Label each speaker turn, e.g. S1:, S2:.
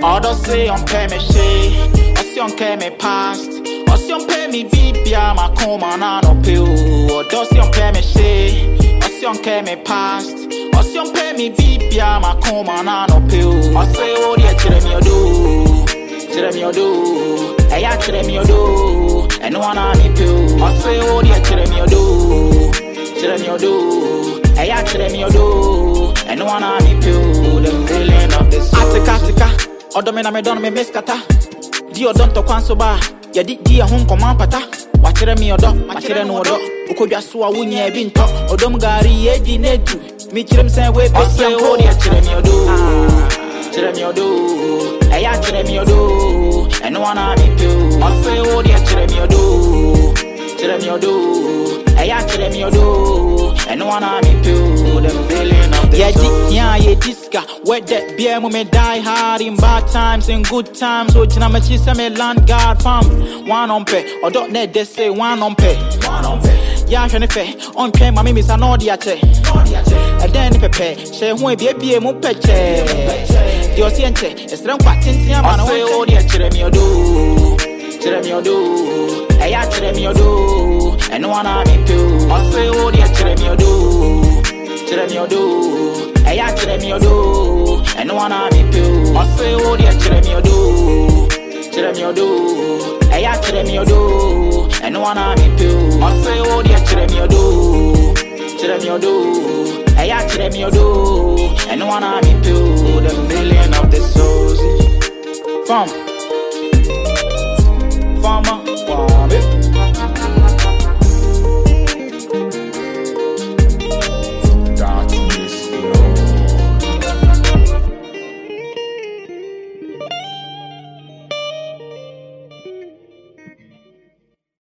S1: Odo say on pay me she, osi on pay me past, osi on pay me bibia ma koma na no pill. Odo say on pay me she, osi on pay me past, osi on pay me bibia ma koma na no pill. Osi o dia chere mi odo, eya chere mi odo, eno wana mi pill. Osi o dia chere mi odo, eya chere mi odo, eno wana mi pill. The feeling of this atika. Odo me don me miskata. Di odon to kwan so ba. Ya di a hun command pata. Wachere mi odo, wachere no odo. Ukodwa so a wunya bi nto. Odom gari e di netu. Mi kirem sen we pe se o di chere mi odo. Eya chere mi odo. Eno wana mi pill. Ose o di chere mi odo. Eya chere mi odo. Eno wana mi pill. The feeling of the yeah, diska. Where that beer me die hard in bad times and good times. So jina me chisa me land guard fam. One on pay or don't let they say one on pay. Yeah, shane fe on pay mami misa no diache. And then pepe she hu be mu peche. Dio siente esrem kwatintia ma no we o dia chere mi odo. Eya chere mi odo. Eno wana mi pill. Ose o dia chere mi odo. Eya chere mi odo, eno wana mi pill. Ose o dia chere mi odo. Eya chere mi odo, eno wana mi pill. Ose o dia chere mi odo. Eya chere mi odo, eno wana mi pill. The feeling of the soul. Fam.